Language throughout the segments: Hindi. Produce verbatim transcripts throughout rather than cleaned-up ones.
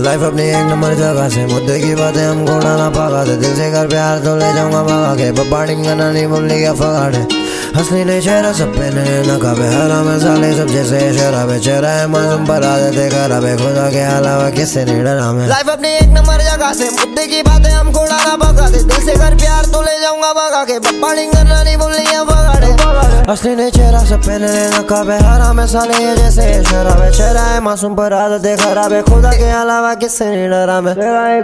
लाइफ अपनी एक नंबर जगह से, मुद्दे की बातें हमको उड़ाना पागा दे। दिल से कर प्यार तो ले जाऊंगा भगा के, बबाड़िंग करना नहीं बोलने क्या फगाड़े। हंसनी नहीं चेहरा सब पे नकाबे, हराम है साले सब जैसे शराबे। चेहरा है मासूम पर आदतें खराबे, खुदा के अलावा किससे नहीं डरा मैं। लाइफ अपनी एक नंबर जगह से, मुद्दे की बातें हमको उड़ाना भगा दे। दिल से कर प्यार तो ले जाऊंगा भगा के, बबाड़िंग करना नहीं बोलने क्या फगाड़े। हंसनी नहीं चेहरा सब पे नकाबे, हराम है साले ये जैसे शराबे। चेहरा है मासूम पर आदतें खराबे, खुदा के अलावा किससे नहीं डरा मैं।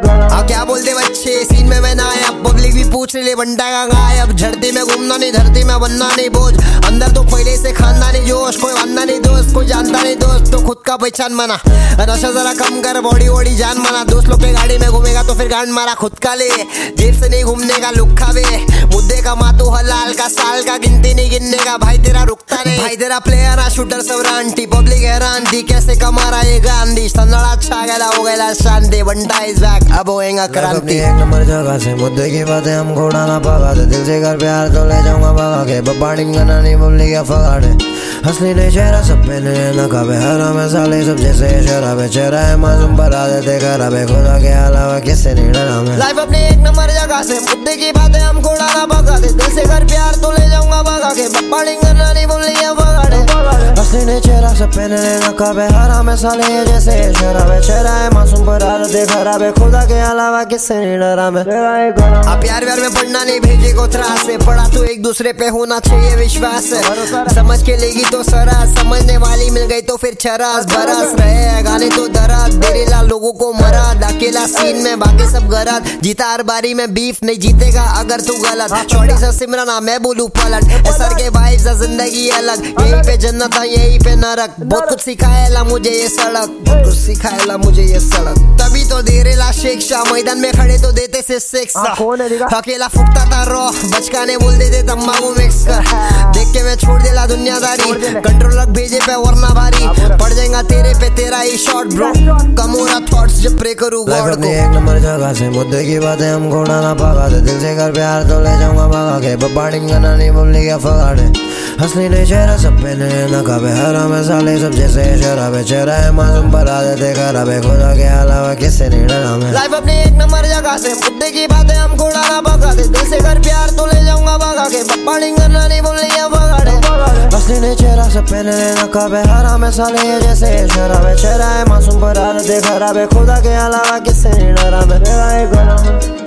आ क्या बोलते बच्चे, सीन में मैं ना आया, पब्लिक भी पूछ रही बंटा का गायब। झड़ती में घूमना नहीं, धरती में बनना नहीं बोझ, अंदर तो पहले से खानदानी नहीं जोश। कोई बनना नहीं दोस्त, कोई जानता नहीं दोस्त, तो खुद का पहचान बना। नशा जरा कम कर, बॉडी वॉडी जान माना। दोस्त लोग के गाड़ी में घूमेगा तो फिर गांड मारा। खुद का ले, जेब से नहीं घूमने का लुक खावे। मुद्दे का मातू हलाल का, साल का गिनती नहीं गिनने का। भाई तेरा रुकता नहीं, भाई तेरा प्लेयर शूटर सब रांटी। पब्लिक हैरान थी कैसे कमा रहा ये गांधी। संदड़ा अच्छा गया हो गया शांति, बंटा इज बैक अब होएगा क्रांति। एक नंबर जगह से, मुद्दे की बातें हमको उड़ाना पागा दे। दिल से कर प्यार तो ले जाऊंगा भगा के, बबाड़िंग करना नहीं बोलने क्या फगाड़े। हंसनी नहीं चेहरा सब पे नकाबे, हराम है साले सब जैसे शराबे। चेहरा है मासूम पर आदतें खराबे, खुदा के अलावा किससे नहीं डरा मैं। लाइफ अपनी एक नंबर जगह से, मुद्दे की बातें हमको उड़ाना भगा दे। दिल से कर प्यार तो ले जाऊंगा भगा के, बबाड़िंग करना नहीं बोलने क्या फगाड़े। हंसनी नहीं चेहरा सब पे नकाबे, हराम है साले ये जैसे शराबे। चेहरा है मासूम पर आदतें खराबे, खुदा के अलावा किससे नहीं डरा मैं। आप प्यार व्यार में पढ़ना नहीं भेजे को त्रास से, पढ़ा तो एक दूसरे पे होना चाहिए विश्वास। समझ के लेगी तो सरास, समझने वाली मिल गई तो फिर चरास। बरस रहे गाने तो दराज, बेरेला लोगों को मरा। अकेला सीन में बाकी सब गलत, जीता हर बारी में बीफ, नहीं जीतेगा अगर तू गलत। छोटी सा सिमरना मैं बोलूं पलट, सर के वाइफ सा जिंदगी अलग। यही पे जन्नत है यही पे नरक, बहुत कुछ सिखाएला मुझे ये सड़क, बहुत कुछ सिखाएला मुझे ये सड़क। तभी तो दे रेला शिक्षा, मैदान में खड़े तो देते से शिक्षा। अकेला फुकता था रो, बचकाने बोल देते तंबाकू मिक्स कर। देख के मैं छोड़ देला दुनियादारी, कंट्रोल रख भेजे पे वरना भारी। पड़ जाएगा तेरे पे तेरा ही शॉट ब्रो, कम हो रहा थॉट्स जब प्रे करूँ गॉड को। एक नंबर जगह से, मुद्दे की बातें हमको उड़ाना पागा दे। दिल से कर प्यार तो ले जाऊंगा भगा के, बबाड़िंग करना नहीं बोलने क्या फगाड़े। हंसनी नहीं चेहरा सब पे नकाबे, हराम है साले सब जैसे शराबे। चेहरा है मासूम पर आदतें खराबे, खुदा के अलावा किससे नहीं डरा मैं। लाइफ अपनी एक नंबर जगह से, मुद्दे की बातें हमको उड़ाना भगा दे। दिल से कर प्यार तो ले जाऊंगा भगा के, बबाड़िंग करना नहीं बोलने क्या फगाड़े। हंसनी नहीं चेहरा सब पे नकाबे, हराम है साले ये जैसे शराबे। चेहरा है मासूम पर आदतें खराबे, खुदा के अलावा किससे नहीं डरा मैं।